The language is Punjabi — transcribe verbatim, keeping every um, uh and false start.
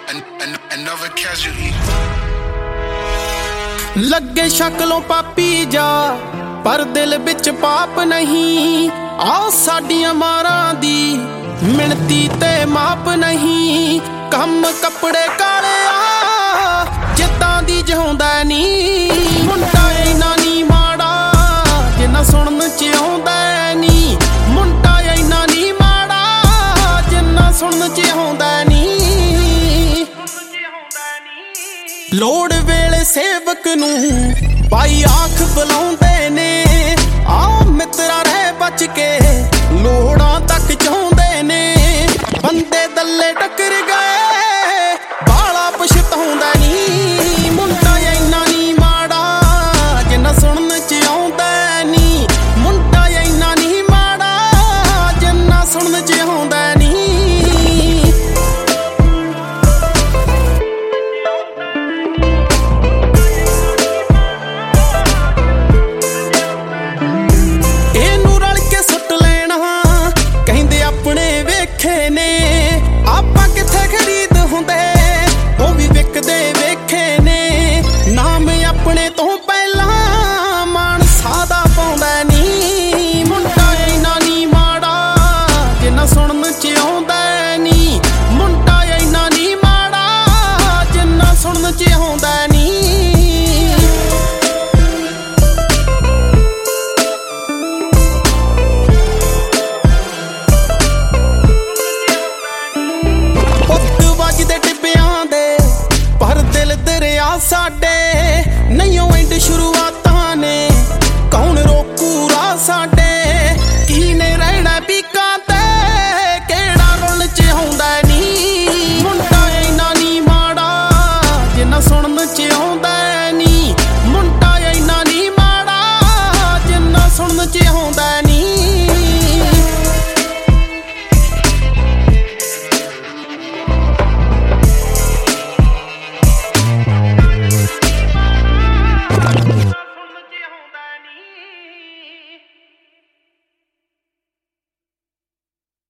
another casualty. ਲੱਗੇ ਸ਼ਕਲੋਂ ਪਾਪੀ ਜਾ ਪਰ ਦਿਲ ਵਿੱਚ ਪਾਪ ਨਹੀਂ। ਆ ਸਾਡੀਆਂ ਮਾਰਾਂ ਦੀ ਮਿਣਤੀ ਤੇ ਮਾਪ ਨਹੀਂ। ਕੰਮ ਕੱਪੜੇ ਕਾਲੇ ਆ ਜਿੱਦਾਂ ਦੀ ਜਿਉਂਦਾ ਨੀ। ਮੁੰਡਾ ਇੰਨਾ ਨੀ ਮਾੜਾ ਜਿੰਨਾ ਸੁਣਨ ਚ ਆਉਂਦਾ ਨੀ। ਮੁੰਡਾ ਇੰਨਾ ਨੀ ਮਾੜਾ ਜਿੰਨਾ ਸੁਣਨ ਚ ਆਉਂਦਾ ਨੀ। ਲੋੜ ਵੇਲੇ ਸੇਵਕ ਨੂੰ ਭਾਈ ਆਖ ਬੁਲਾਉਂਦੇ ਨੇ।